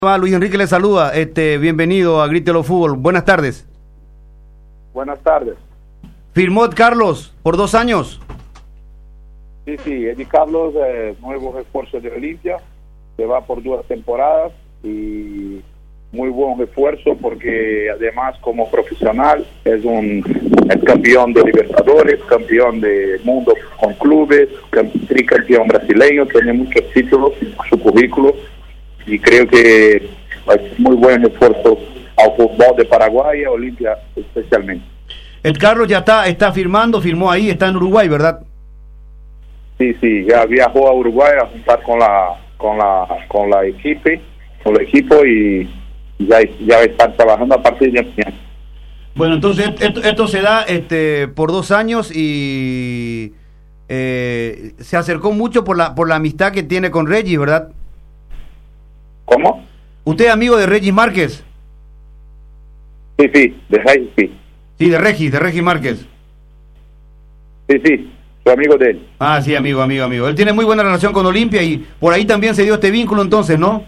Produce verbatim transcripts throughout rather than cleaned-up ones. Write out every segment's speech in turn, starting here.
Ah, Luis Enrique le saluda, este, bienvenido a Grítelo Fútbol, buenas tardes. Buenas tardes. ¿Firmó Ed Carlos por dos años? Sí, sí, Ed Carlos, eh, nuevo refuerzo de Olimpia, se va por dos temporadas y muy buen refuerzo porque además como profesional es un es campeón de Libertadores, campeón de mundo con clubes, tricampeón brasileño, tiene muchos títulos en su currículo y creo que va a ser muy buen esfuerzo al fútbol de Paraguay y a Olimpia especialmente. Ed Carlos ya está, está firmando, firmó ahí, está en Uruguay, ¿verdad? Sí, sí, ya viajó a Uruguay a juntar con la con la con la equipe, con el equipo y ya ya están trabajando a partir de mañana. Bueno, entonces esto, esto se da este por dos años y eh, se acercó mucho por la por la amistad que tiene con Regis, ¿verdad? ¿Cómo? ¿Usted es amigo de Regis Márquez? Sí, sí, de Regis, sí. Sí, de Regis, de Regis Márquez. Sí, sí, soy amigo de él. Ah, sí, amigo, amigo, amigo. Él tiene muy buena relación con Olimpia y por ahí también se dio este vínculo entonces, ¿no?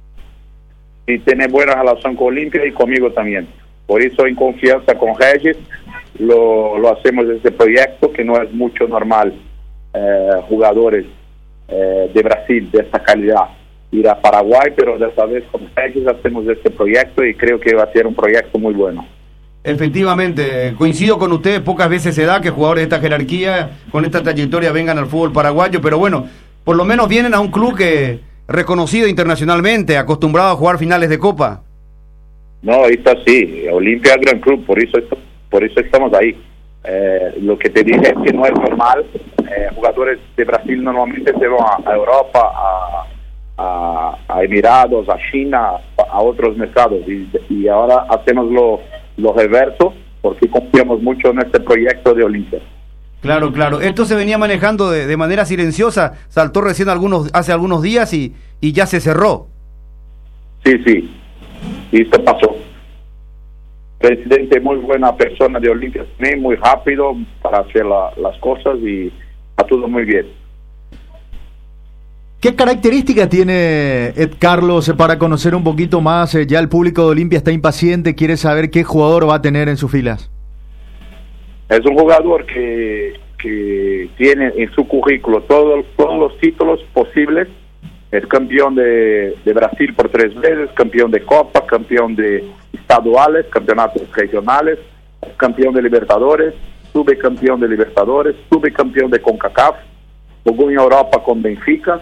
Y tiene buena relación con Olimpia y conmigo también. Por eso en confianza con Regis lo, lo hacemos este proyecto que no es mucho normal eh, jugadores eh, de Brasil de esta calidad ir a Paraguay, pero desta vez con Regis hacemos este proyecto y creo que va a ser un proyecto muy bueno. Efectivamente, coincido con ustedes, pocas veces se da que jugadores de esta jerarquía, con esta trayectoria, vengan al fútbol paraguayo, pero bueno, por lo menos vienen a un club que reconocido internacionalmente, acostumbrado a jugar finales de Copa. No, está así, Olimpia es gran club, por eso, por eso estamos ahí. Eh, lo que te dije es que no es normal, eh, jugadores de Brasil normalmente se van a, a Europa, a, a, a Emirados, a China, a, a otros mercados, y, y ahora hacemos lo lo reverso, porque confiamos mucho en este proyecto de Olimpia. Claro, claro. Esto se venía manejando de, de manera silenciosa, saltó recién algunos hace algunos días y, y ya se cerró. Sí, sí, y esto pasó. Presidente, muy buena persona de Olimpia, muy rápido para hacer la, las cosas y está todo muy bien. ¿Qué características tiene Ed Carlos para conocer un poquito más? Ya el público de Olimpia está impaciente, quiere saber qué jugador va a tener en sus filas. Es un jugador que, que tiene en su currículo todos, todos los títulos posibles. Es campeón de, de Brasil por tres veces, campeón de Copa, campeón de estaduales, campeonatos regionales, campeón de Libertadores, subcampeón de Libertadores, subcampeón de CONCACAF, jugó en Europa con Benfica.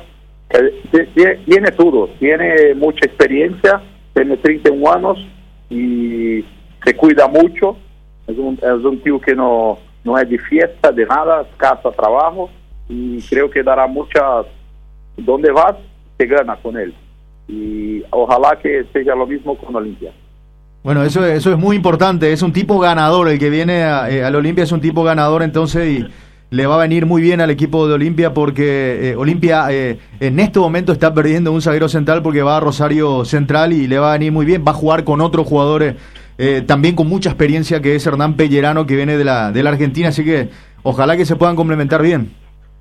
Tiene todo, tiene mucha experiencia, tiene treinta y un años y se cuida mucho. Es un, es un tío que no, no es de fiesta, de nada, casa, trabajo y creo que dará muchas. Donde vas, se gana con él y ojalá que sea lo mismo con Olimpia. Bueno, eso, eso es muy importante, es un tipo ganador, el que viene a, eh, al Olimpia es un tipo ganador entonces y le va a venir muy bien al equipo de Olimpia porque eh, Olimpia eh, en este momento está perdiendo un zaguero central porque va a Rosario Central y le va a venir muy bien, va a jugar con otros jugadores eh, también con mucha experiencia que es Hernán Pellerano que viene de la, de la Argentina, así que ojalá que se puedan complementar bien.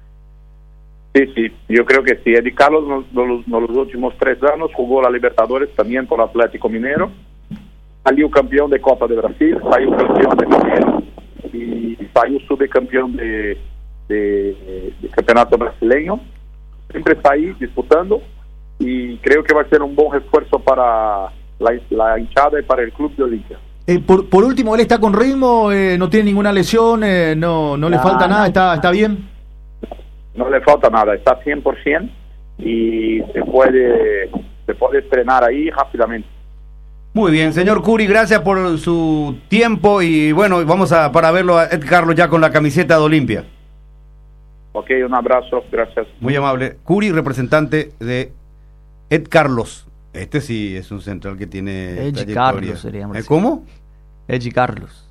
Sí, sí, yo creo que sí. Ed Carlos en los, los últimos tres años jugó la Libertadores también por Atlético Mineiro, salió campeón de Copa de Brasil, salió campeón de Mineiro y salió subcampeón de, de, de campeonato brasileño. Siempre está ahí disputando y creo que va a ser un buen refuerzo para la, la hinchada y para el club de Olimpia. Eh, por, por último, él está con ritmo, eh, no tiene ninguna lesión, eh, no, no le nah, falta nada, no, está, está bien. No le falta nada, está cien por ciento y se puede, se puede estrenar ahí rápidamente. Muy bien, señor Curi, gracias por su tiempo y bueno, vamos a para verlo a Ed Carlos ya con la camiseta de Olimpia. Ok, un abrazo, gracias. Muy amable. Curi, representante de Ed Carlos. Este sí es un central que tiene Ed trayectoria. Carlos sería. ¿Eh, ¿Cómo? Ed Carlos.